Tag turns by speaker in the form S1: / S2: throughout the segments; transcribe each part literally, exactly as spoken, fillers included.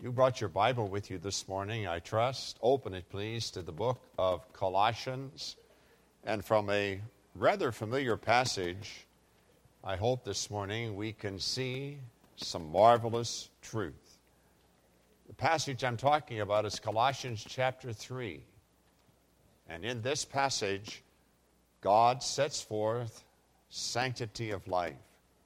S1: You brought your Bible with you this morning, I trust. Open it, please, to the book of Colossians. And from a rather familiar passage, I hope this morning we can see some marvelous truth. The passage I'm talking about is Colossians chapter three. And in this passage, God sets forth sanctity of life.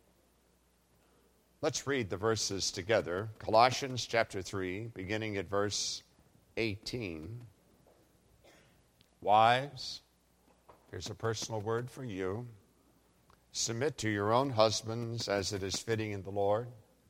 S1: Let's read the verses together. Colossians chapter three, beginning at verse eighteen. Wives, here's a personal word for you. Submit to your own husbands as it is fitting in the Lord.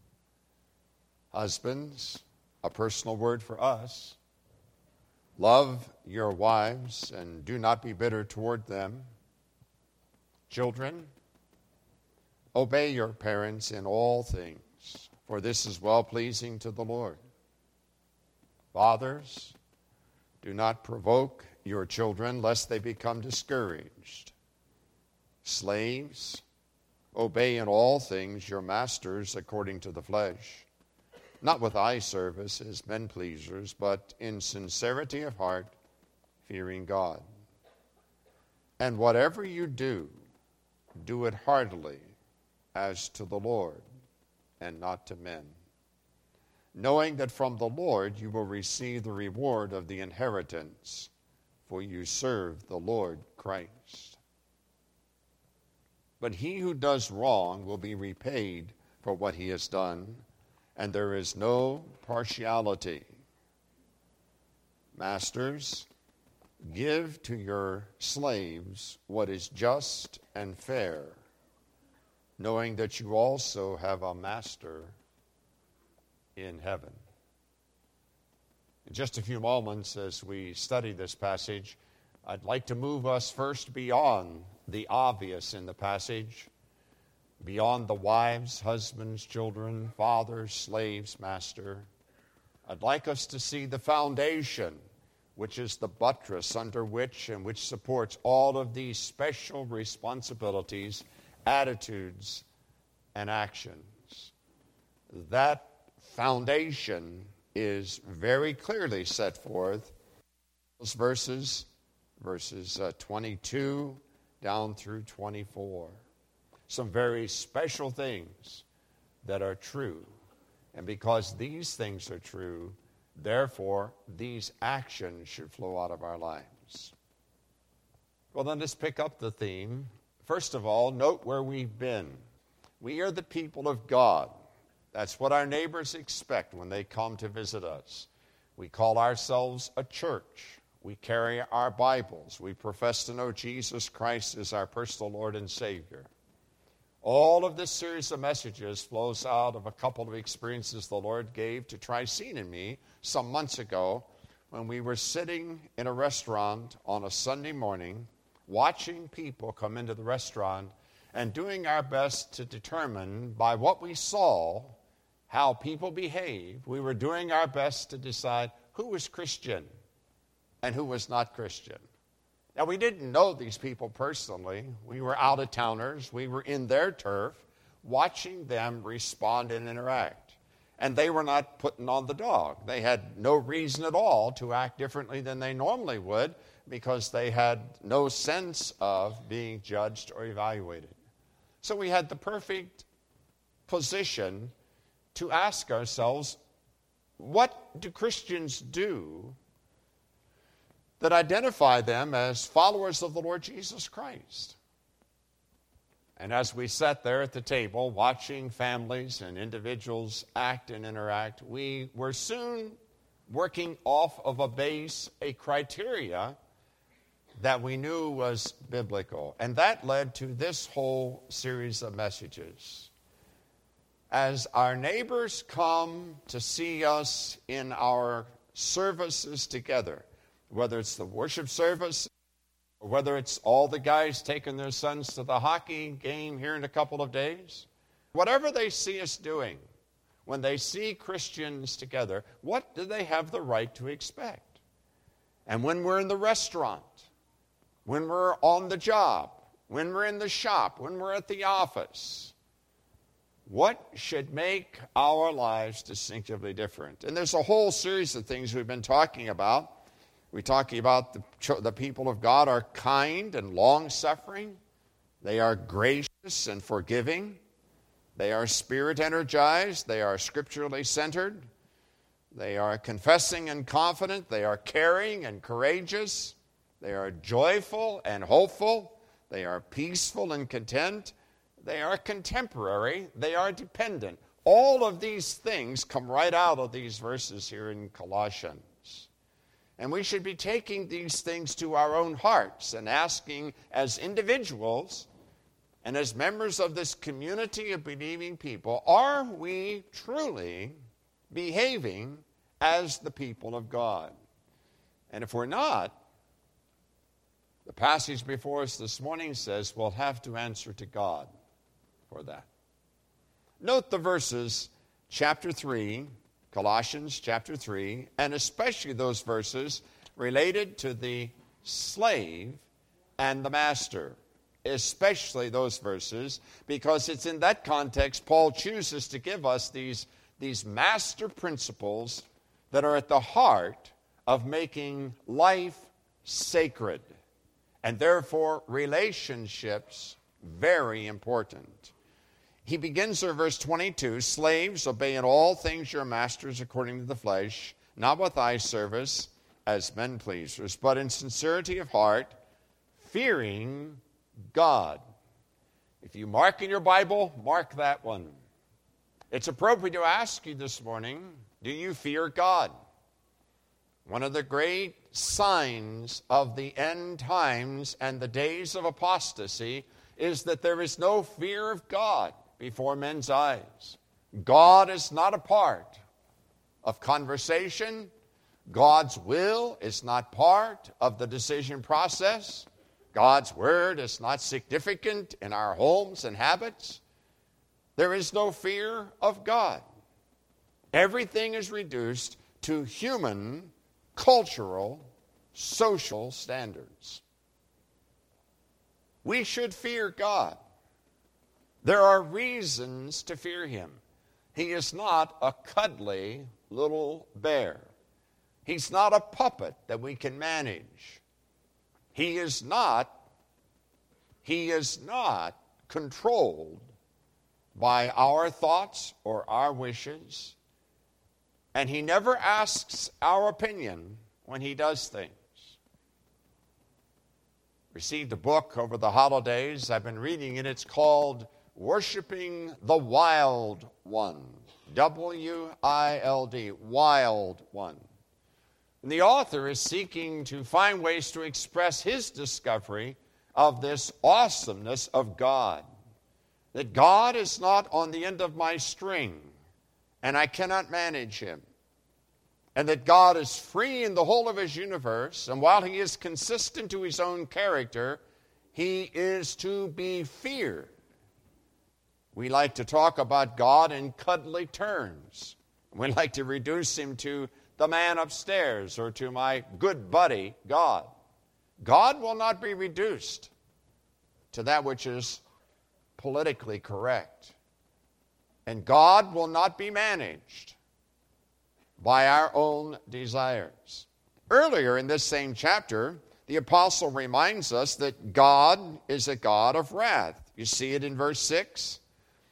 S1: Husbands, a personal word for us. Love your wives and do not be bitter toward them. Children, obey your parents in all things, for this is well-pleasing to the Lord. Fathers, do not provoke your children, lest they become discouraged. Slaves, obey in all things your masters according to the flesh, not with eye service as men pleasers, but in sincerity of heart, fearing God. And whatever you do, do it heartily, as to the Lord, and not to men, knowing that from the Lord you will receive the reward of the inheritance, for you serve the Lord Christ. But he who does wrong will be repaid for what he has done, and there is no partiality. Masters, give to your slaves what is just and fair, knowing that you also have a master in heaven. In just a few moments, as we study this passage, I'd like to move us first beyond the obvious in the passage, beyond the wives, husbands, children, fathers, slaves, master. I'd like us to see the foundation, which is the buttress under which and which supports all of these special responsibilities, attitudes, and actions. That foundation is very clearly set forth. Those verses, verses uh, twenty-two down through twenty-four. Some very special things that are true. And because these things are true, therefore, these actions should flow out of our lives. Well, then let's pick up the theme. First of all, note where we've been. We are the people of God. That's what our neighbors expect when they come to visit us. We call ourselves a church. We carry our Bibles. We profess to know Jesus Christ as our personal Lord and Savior. All of this series of messages flows out of a couple of experiences the Lord gave to Tricene and me some months ago when we were sitting in a restaurant on a Sunday morning, watching people come into the restaurant and doing our best to determine by what we saw how people behave. We were doing our best to decide who was Christian and who was not Christian. Now, we didn't know these people personally. We were out-of-towners. We were in their turf, watching them respond and interact. And they were not putting on the dog. They had no reason at all to act differently than they normally would, because they had no sense of being judged or evaluated. So we had the perfect position to ask ourselves, what do Christians do that identify them as followers of the Lord Jesus Christ? And as we sat there at the table watching families and individuals act and interact, we were soon working off of a base, a criteria that we knew was biblical. And that led to this whole series of messages. As our neighbors come to see us in our services together, whether it's the worship service, or whether it's all the guys taking their sons to the hockey game here in a couple of days, whatever they see us doing, when they see Christians together, what do they have the right to expect? And when we're in the restaurant, when we're on the job, when we're in the shop, when we're at the office, What should make our lives distinctively different? And there's a whole series of things we've been talking about. We're talking about the, the people of God are kind and long-suffering. They are gracious and forgiving. They are spirit-energized. They are scripturally centered. They are confessing and confident. They are caring and courageous. They are joyful and hopeful. They are peaceful and content. They are contemporary. They are dependent. All of these things come right out of these verses here in Colossians. And we should be taking these things to our own hearts and asking as individuals and as members of this community of believing people, are we truly behaving as the people of God? And if we're not, the passage before us this morning says we'll have to answer to God for that. Note the verses, chapter three, Colossians chapter three, and especially those verses related to the slave and the master. Especially those verses, because it's in that context Paul chooses to give us these, these master principles that are at the heart of making life sacred, and therefore relationships very important. He begins there, verse twenty-two, slaves, obey in all things your masters according to the flesh, not with eye service as men pleasers, but in sincerity of heart, fearing God. If you mark in your Bible, mark that one. It's appropriate to ask you this morning, do you fear God? One of the great signs of the end times and the days of apostasy is that there is no fear of God before men's eyes. God is not a part of conversation. God's will is not part of the decision process. God's word is not significant in our homes and habits. There is no fear of God. Everything is reduced to human, cultural, social standards. We should fear God. There are reasons to fear him. He is not a cuddly little bear. He's not a puppet that we can manage. He is not, he is not controlled by our thoughts or our wishes. And he never asks our opinion when he does things. Received a book over the holidays. I've been reading it. It's called Worshiping the Wild One. W I L D, Wild One. And the author is seeking to find ways to express his discovery of this awesomeness of God. That God is not on the end of my string, and I cannot manage him. And that God is free in the whole of his universe, and while he is consistent to his own character, he is to be feared. We like to talk about God in cuddly terms. We like to reduce him to the man upstairs or to my good buddy, God. God will not be reduced to that which is politically correct. And God will not be managed by our own desires. Earlier in this same chapter, the apostle reminds us that God is a God of wrath. You see it in verse six.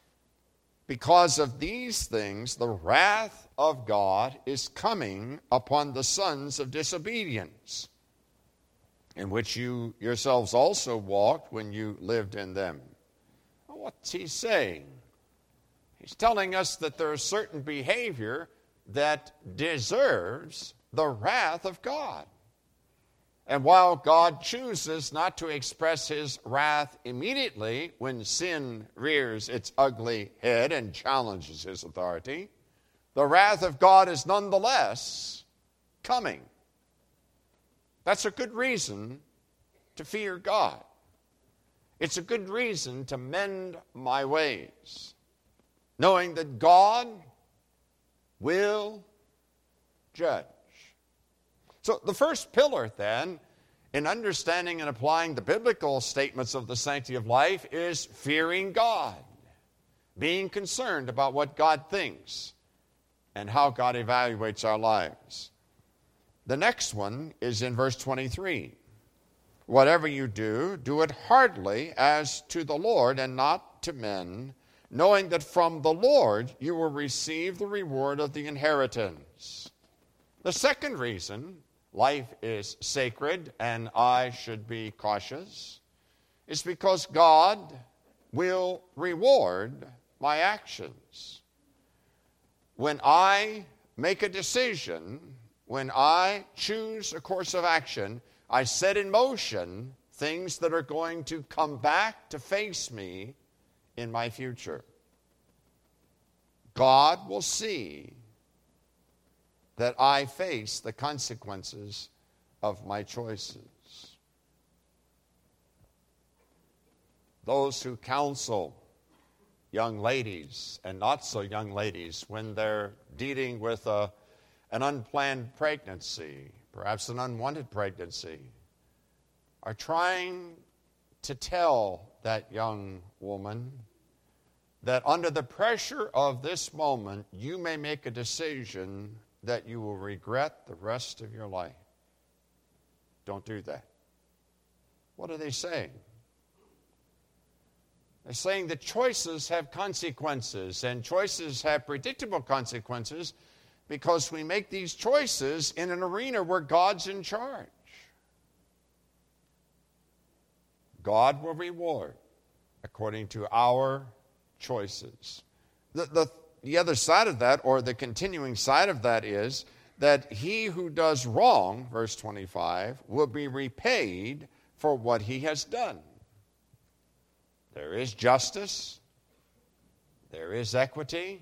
S1: Because of these things, the wrath of God is coming upon the sons of disobedience, in which you yourselves also walked when you lived in them. What's he saying? He's telling us that there is certain behavior that deserves the wrath of God. And while God chooses not to express his wrath immediately when sin rears its ugly head and challenges his authority, the wrath of God is nonetheless coming. That's a good reason to fear God. It's a good reason to mend my ways, knowing that God will judge. So the first pillar, then, in understanding and applying the biblical statements of the sanctity of life is fearing God. being concerned about what God thinks and how God evaluates our lives. The next one is in verse twenty-three. Whatever you do, do it heartily as to the Lord and not to men, knowing that from the Lord you will receive the reward of the inheritance. The second reason life is sacred and I should be cautious is because God will reward my actions. When I make a decision, when I choose a course of action, I set in motion things that are going to come back to face me in my future. God will see that I face the consequences of my choices. Those who counsel young ladies and not so young ladies when they're dealing with a, an unplanned pregnancy, perhaps an unwanted pregnancy, are trying to tell that young woman that under the pressure of this moment, you may make a decision that you will regret the rest of your life. Don't do that. What are they saying? They're saying that choices have consequences, and choices have predictable consequences because we make these choices in an arena where God's in charge. God will reward according to our choices. The, the, the other side of that, or the continuing side of that, is that he who does wrong, verse twenty-five, will be repaid for what he has done. There is justice. There is equity.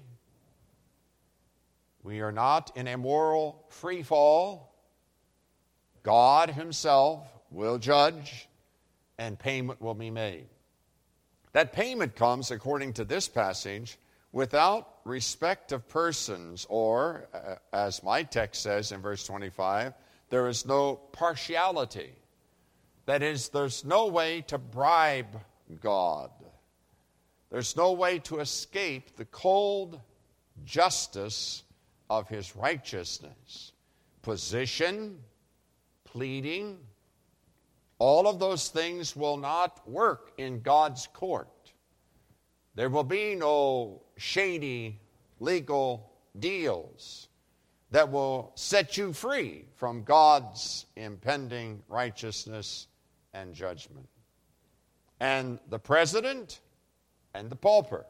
S1: We are not in a moral free fall. God himself will judge, and payment will be made. That payment comes, according to this passage, without respect of persons, or, uh, as my text says in verse twenty-five, there is no partiality. That is, there's no way to bribe God. There's no way to escape the cold justice of his righteousness. Position, pleading, all of those things will not work in God's court. There will be no shady legal deals that will set you free from God's impending righteousness and judgment. And the president and the pauper,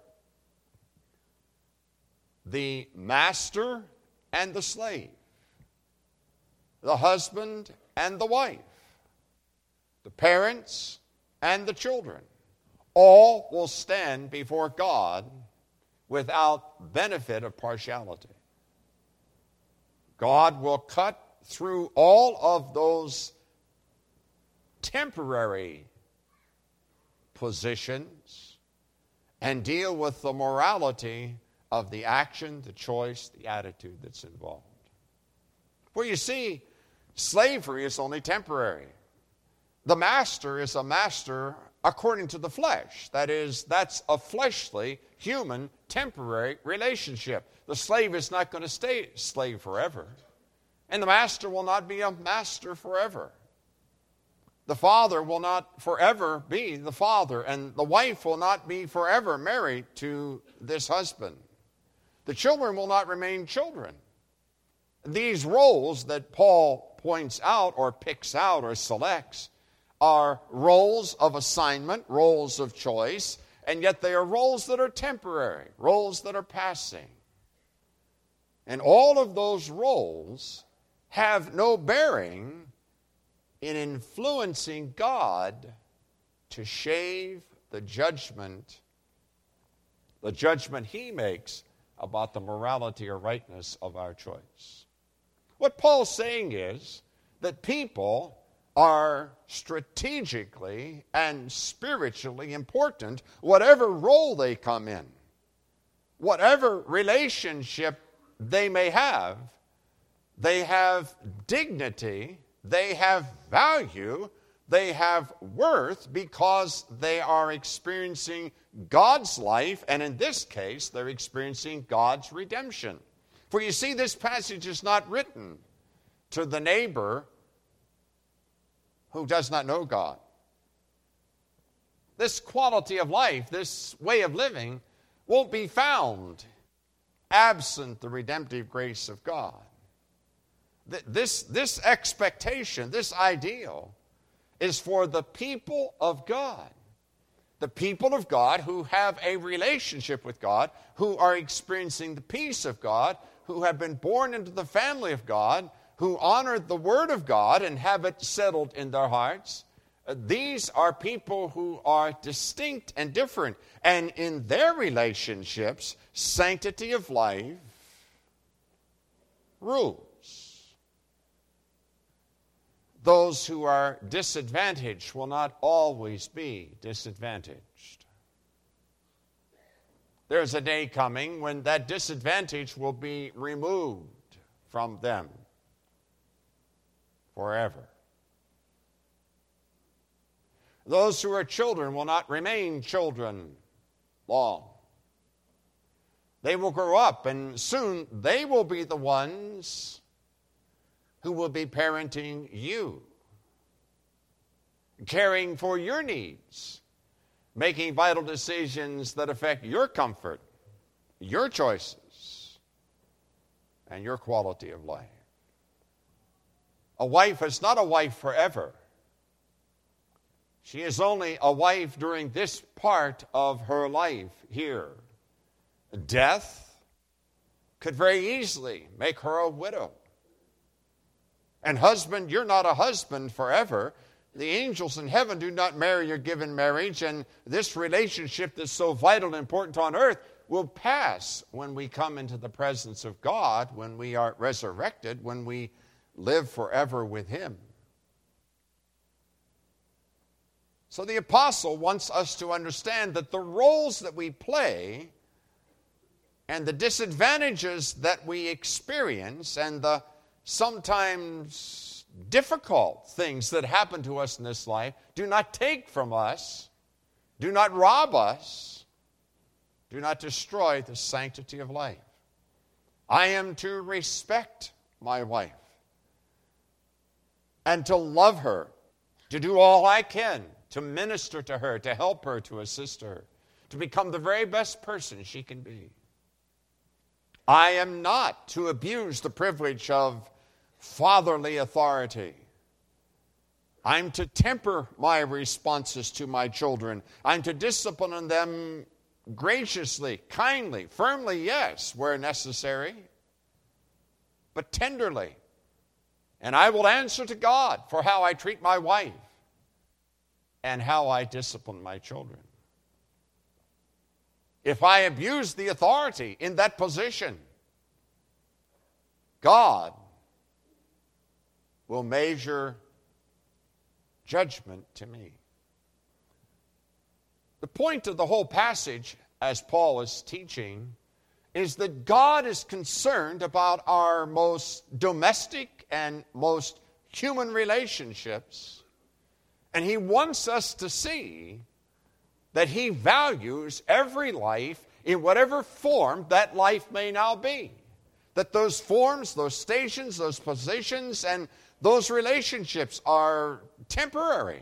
S1: the master and the slave, the husband and the wife, the parents and the children, all will stand before God without benefit of partiality. God will cut through all of those temporary positions and deal with the morality of the action, the choice, the attitude that's involved. Well, you see, slavery is only temporary. The master is a master according to the flesh. That is, that's a fleshly, human, temporary relationship. The slave is not going to stay slave forever. And the master will not be a master forever. The father will not forever be the father, and the wife will not be forever married to this husband. The children will not remain children. These roles that Paul points out or picks out or selects are roles of assignment, roles of choice, and yet they are roles that are temporary, roles that are passing. And all of those roles have no bearing in influencing God to shave the judgment, the judgment he makes about the morality or rightness of our choice. What Paul's saying is that people are strategically and spiritually important, whatever role they come in, whatever relationship they may have. They have dignity, they have value They have worth because they are experiencing God's life, and in this case, they're experiencing God's redemption. For you see, this passage is not written to the neighbor who does not know God. This quality of life, this way of living, won't be found absent the redemptive grace of God. This, this expectation, this ideal, is for the people of God. The people of God who have a relationship with God, who are experiencing the peace of God, who have been born into the family of God, who honor the Word of God and have it settled in their hearts. These are people who are distinct and different. And in their relationships, sanctity of life rules. Those who are disadvantaged will not always be disadvantaged. There's a day coming when that disadvantage will be removed from them forever. Those who are children will not remain children long. They will grow up, and soon they will be the ones who will be parenting you, caring for your needs, making vital decisions that affect your comfort, your choices, and your quality of life. A wife is not a wife forever. She is only a wife during this part of her life here. Death could very easily make her a widow. And husband, you're not a husband forever. The angels in heaven do not marry your given marriage, and this relationship that's so vital and important on earth will pass when we come into the presence of God, when we are resurrected, when we live forever with Him. So the apostle wants us to understand that the roles that we play and the disadvantages that we experience and the sometimes difficult things that happen to us in this life do not take from us, do not rob us, do not destroy the sanctity of life. I am to respect my wife and to love her, to do all I can to minister to her, to help her, to assist her, to become the very best person she can be. I am not to abuse the privilege of fatherly authority. I'm to temper my responses to my children. I'm to discipline them graciously, kindly, firmly, yes, where necessary, but tenderly. And I will answer to God for how I treat my wife and how I discipline my children. If I abuse the authority in that position, God will measure judgment to me. The point of the whole passage, as Paul is teaching, is that God is concerned about our most domestic and most human relationships, and He wants us to see that He values every life in whatever form that life may now be. That those forms, those stations, those positions, and those relationships are temporary.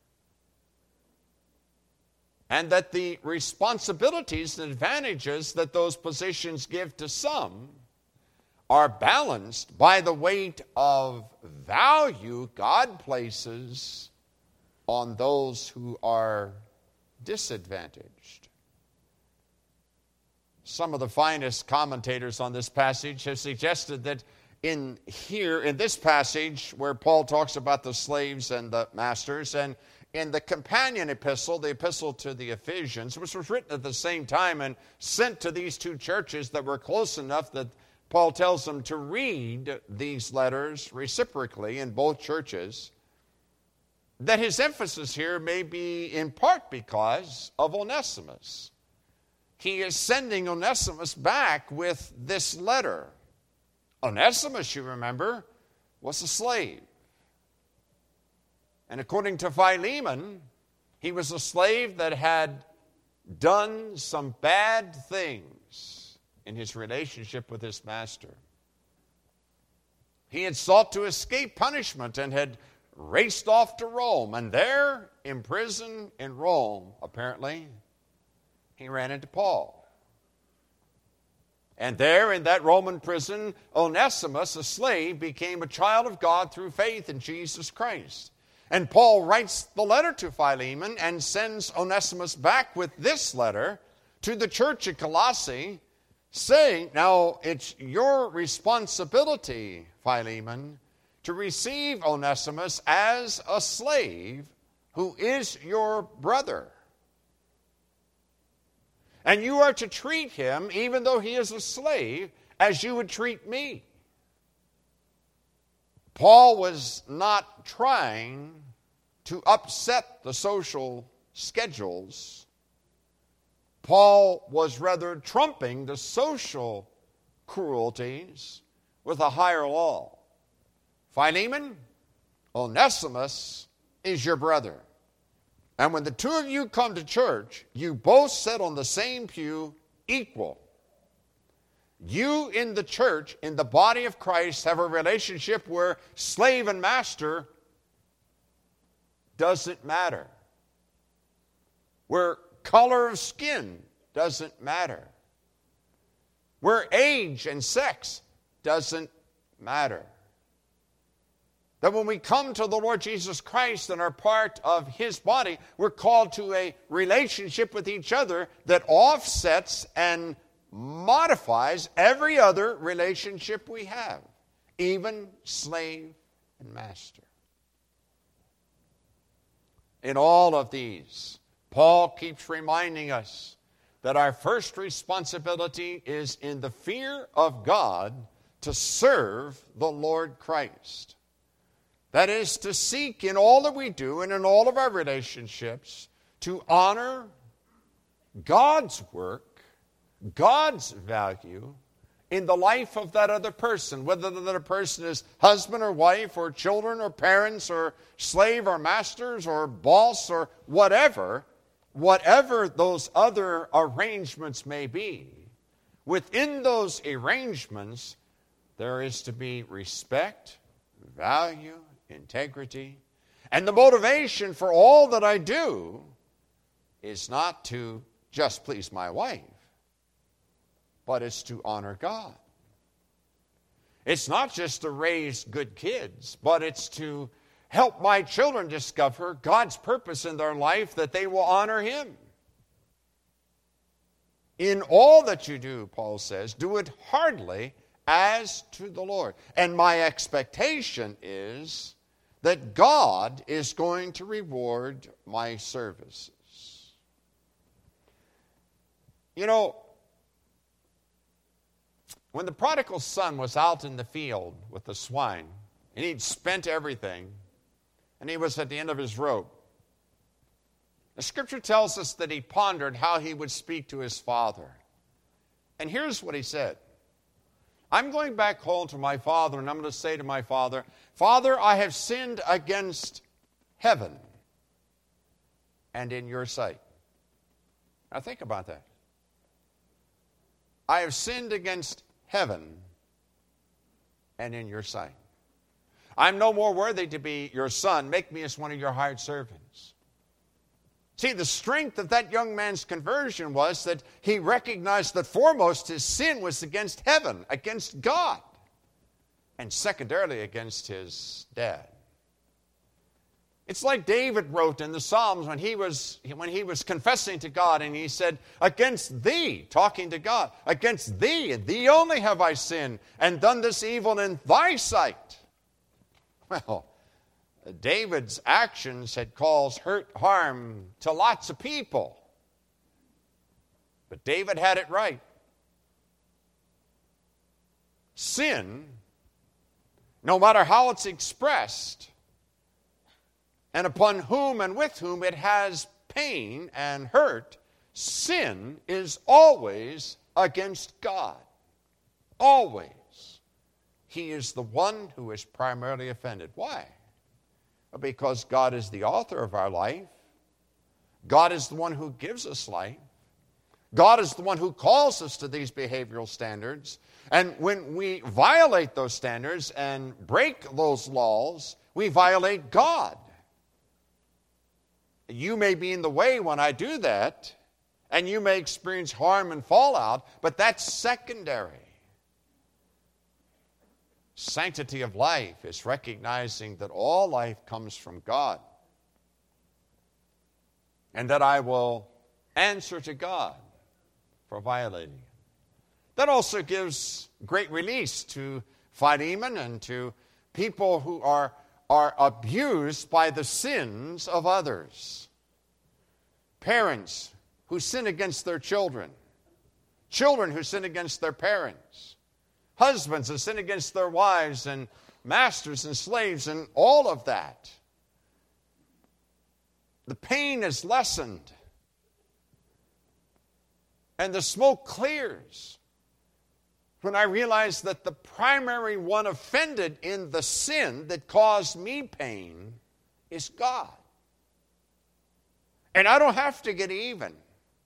S1: And that the responsibilities and advantages that those positions give to some are balanced by the weight of value God places on those who are disadvantaged. Some of the finest commentators on this passage have suggested that in here, in this passage, where Paul talks about the slaves and the masters, and in the companion epistle, the epistle to the Ephesians, which was written at the same time and sent to these two churches that were close enough that Paul tells them to read these letters reciprocally in both churches, that his emphasis here may be in part because of Onesimus. He is sending Onesimus back with this letter. Onesimus, you remember, was a slave. And according to Philemon, he was a slave that had done some bad things in his relationship with his master. He had sought to escape punishment and had raced off to Rome. And there, in prison in Rome, apparently, he ran into Paul. And there in that Roman prison, Onesimus, a slave, became a child of God through faith in Jesus Christ. And Paul writes the letter to Philemon and sends Onesimus back with this letter to the church at Colossae, saying, now it's your responsibility, Philemon, to receive Onesimus as a slave who is your brother. And you are to treat him, even though he is a slave, as you would treat me. Paul was not trying to upset the social schedules. Paul was rather trumping the social cruelties with a higher law. Philemon, Onesimus is your brother. And when the two of you come to church, you both sit on the same pew equal. You in the church, in the body of Christ, have a relationship where slave and master doesn't matter. Where color of skin doesn't matter. Where age and sex doesn't matter. That when we come to the Lord Jesus Christ and are part of His body, we're called to a relationship with each other that offsets and modifies every other relationship we have, even slave and master. In all of these, Paul keeps reminding us that our first responsibility is in the fear of God to serve the Lord Christ. That is, to seek in all that we do and in all of our relationships to honor God's work, God's value in the life of that other person, whether that other person is husband or wife or children or parents or slave or masters or boss or whatever, whatever those other arrangements may be. Within those arrangements, there is to be respect, value, integrity, and the motivation for all that I do is not to just please my wife, but it's to honor God. It's not just to raise good kids, but it's to help my children discover God's purpose in their life, that they will honor Him. In all that you do, Paul says, do it heartily as to the Lord. And my expectation is that God is going to reward my services. You know, when the prodigal son was out in the field with the swine, and he'd spent everything, and he was at the end of his rope, the Scripture tells us that he pondered how he would speak to his father. And here's what he said. I'm going back home to my father, and I'm going to say to my father, Father, I have sinned against heaven and in your sight. Now think about that. I have sinned against heaven and in your sight. I'm no more worthy to be your son. Make me as one of your hired servants. See, the strength of that young man's conversion was that he recognized that foremost his sin was against heaven, against God, and secondarily against his dad. It's like David wrote in the Psalms when he was when he was confessing to God, and he said, against thee, talking to God, against thee, and thee only have I sinned, and done this evil in thy sight. Well, David's actions had caused hurt, harm to lots of people. But David had it right. Sin, no matter how it's expressed, and upon whom and with whom it has pain and hurt, sin is always against God. Always. He is the one who is primarily offended. Why? because God is the author of our life. God is the one who gives us life. God is the one who calls us to these behavioral standards. And when we violate those standards and break those laws, we violate God. You may be in the way when I do that, and you may experience harm and fallout, but that's secondary. Sanctity of life is recognizing that all life comes from God, and that I will answer to God for violating it. That also gives great release to Philemon and to people who are, are abused by the sins of others. Parents who sin against their children. Children who sin against their parents. Husbands who sin against their wives, and masters and slaves, and all of that. The pain is lessened, and the smoke clears when I realize that the primary one offended in the sin that caused me pain is God. And I don't have to get even.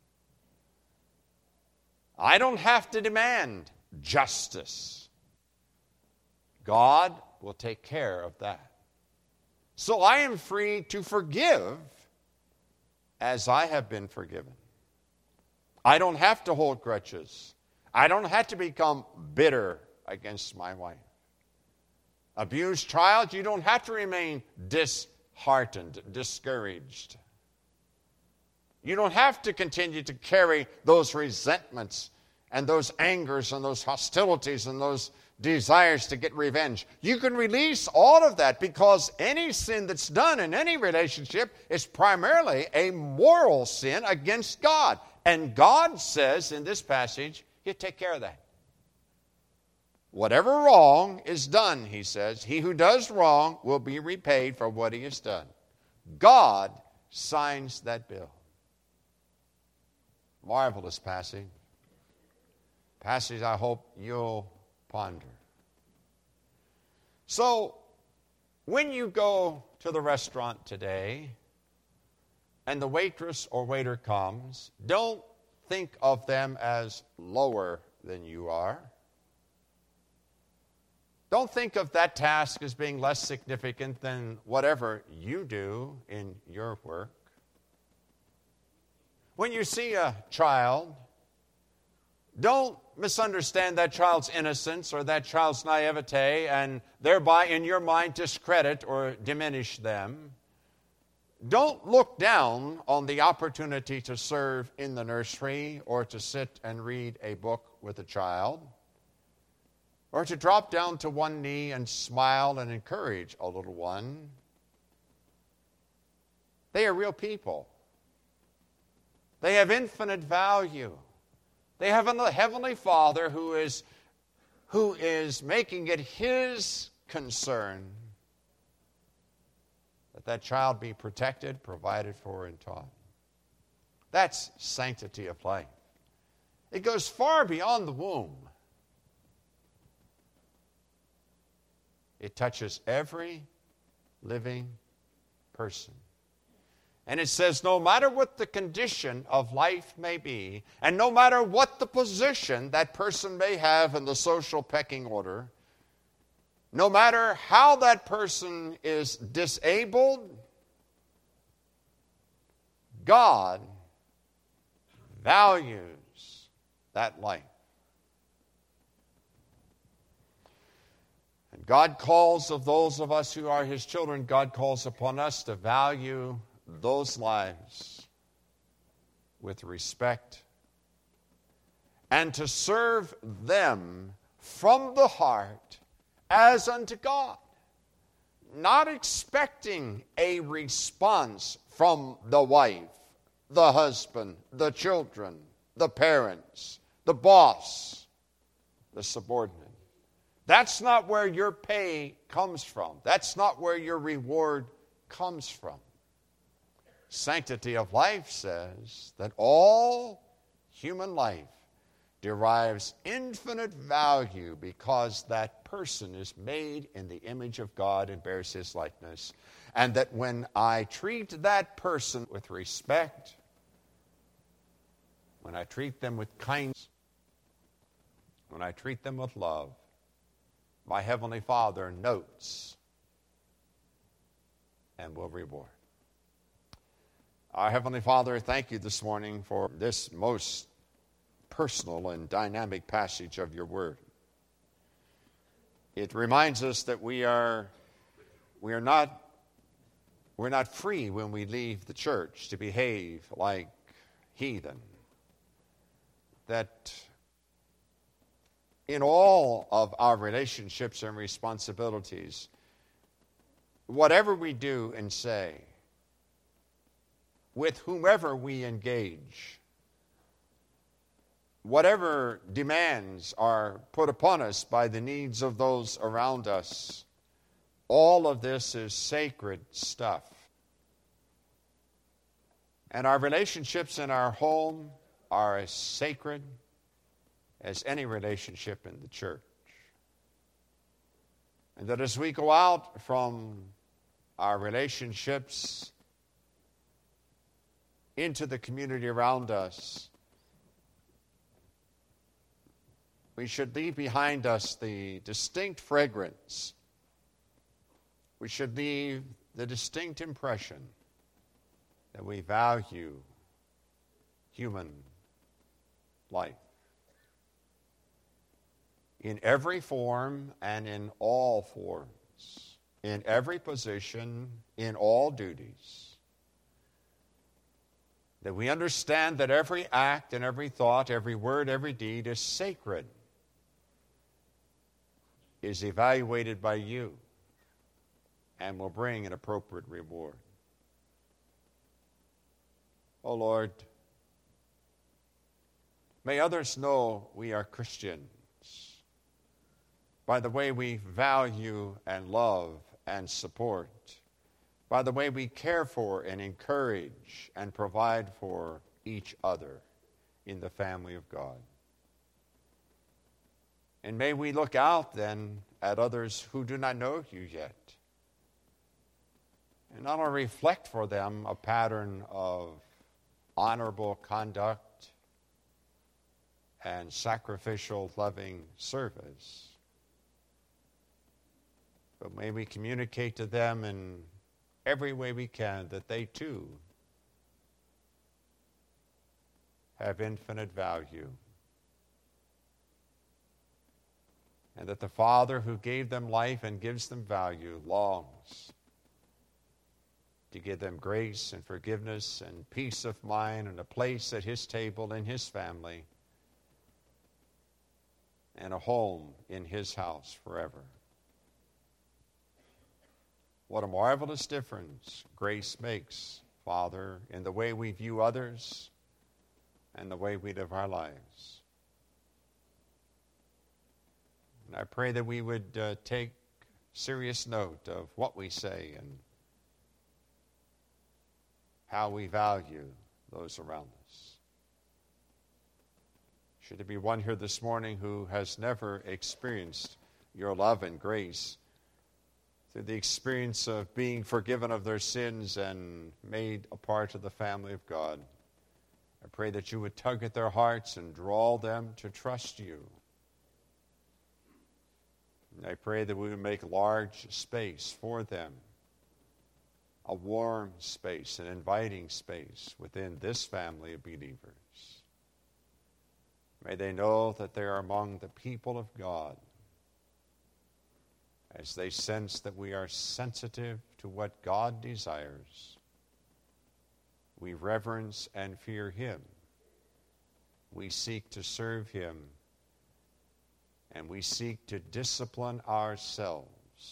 S1: I don't have to demand justice. God will take care of that. So I am free to forgive as I have been forgiven. I don't have to hold grudges. I don't have to become bitter against my wife. Abused child, you don't have to remain disheartened, discouraged. You don't have to continue to carry those resentments and those angers and those hostilities and those desires to get revenge. You can release all of that, because any sin that's done in any relationship is primarily a moral sin against God. And God says in this passage, He'll take care of that. Whatever wrong is done, He says, he who does wrong will be repaid for what he has done. God signs that bill. Marvelous passage. Passage I hope you'll ponder. So, when you go to the restaurant today and the waitress or waiter comes, don't think of them as lower than you are. Don't think of that task as being less significant than whatever you do in your work. When you see a child, don't misunderstand that child's innocence or that child's naivete and thereby in your mind discredit or diminish them. Don't look down on the opportunity to serve in the nursery or to sit and read a book with a child or to drop down to one knee and smile and encourage a little one. They are real people. They have infinite value. They have a Heavenly Father who is, who is making it His concern that that child be protected, provided for, and taught. That's sanctity of life. It goes far beyond the womb. It touches every living person. And it says no matter what the condition of life may be, and no matter what the position that person may have in the social pecking order, no matter how that person is disabled, God values that life. And God calls of those of us who are His children, God calls upon us to value those lives with respect and to serve them from the heart as unto God, not expecting a response from the wife, the husband, the children, the parents, the boss, the subordinate. That's not where your pay comes from. That's not where your reward comes from. Sanctity of life says that all human life derives infinite value because that person is made in the image of God and bears his likeness. And that when I treat that person with respect, when I treat them with kindness, when I treat them with love, my Heavenly Father notes and will reward. Our Heavenly Father, thank you this morning for this most personal and dynamic passage of your word. It reminds us that we are we are not we're not free when we leave the church to behave like heathen. That in all of our relationships and responsibilities, whatever we do and say, with whomever we engage, whatever demands are put upon us by the needs of those around us, all of this is sacred stuff. And our relationships in our home are as sacred as any relationship in the church. And that as we go out from our relationships into the community around us, we should leave behind us the distinct fragrance. We should leave the distinct impression that we value human life in every form and in all forms, in every position, in all duties. That we understand that every act and every thought, every word, every deed is sacred, is evaluated by you, and will bring an appropriate reward. Oh Lord, may others know we are Christians by the way we value and love and support, by the way we care for and encourage and provide for each other in the family of God. And may we look out then at others who do not know you yet, and not only reflect for them a pattern of honorable conduct and sacrificial, loving service, but may we communicate to them in every way we can that they too have infinite value, and that the Father who gave them life and gives them value longs to give them grace and forgiveness and peace of mind and a place at his table in his family and a home in his house forever. What a marvelous difference grace makes, Father, in the way we view others and the way we live our lives. And I pray that we would uh, take serious note of what we say and how we value those around us. Should there be one here this morning who has never experienced your love and grace through the experience of being forgiven of their sins and made a part of the family of God, I pray that you would tug at their hearts and draw them to trust you. And I pray that we would make large space for them, a warm space, an inviting space within this family of believers. May they know that they are among the people of God as they sense that we are sensitive to what God desires. We reverence and fear him. We seek to serve him, and we seek to discipline ourselves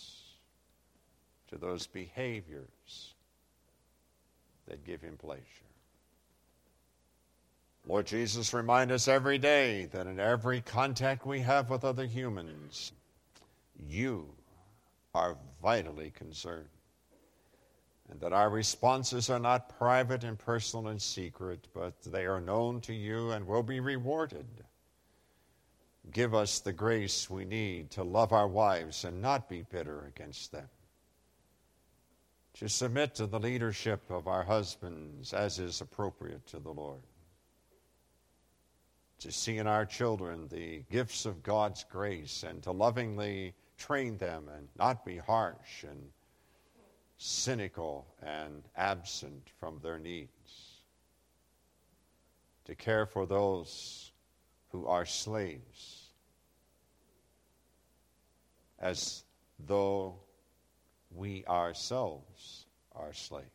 S1: to those behaviors that give him pleasure. Lord Jesus, remind us every day that in every contact we have with other humans, you are vitally concerned, and that our responses are not private and personal and secret, but they are known to you and will be rewarded give us the grace we need to love our wives and not be bitter against them, to submit to the leadership of our husbands as is appropriate to the Lord, to see in our children the gifts of God's grace and to lovingly train them and not be harsh and cynical and absent from their needs, to care for those who are slaves as though we ourselves are slaves,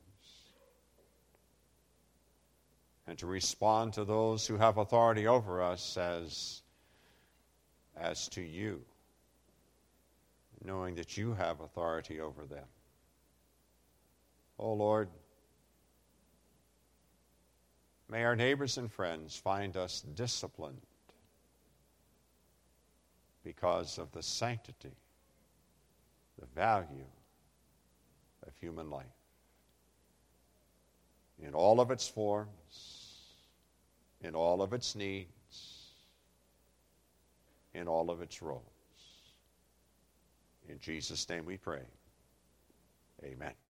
S1: and to respond to those who have authority over us as, as to you, knowing that you have authority over them. Oh Lord, may our neighbors and friends find us disciplined because of the sanctity, the value of human life in all of its forms, in all of its needs, in all of its roles. In Jesus' name we pray. Amen.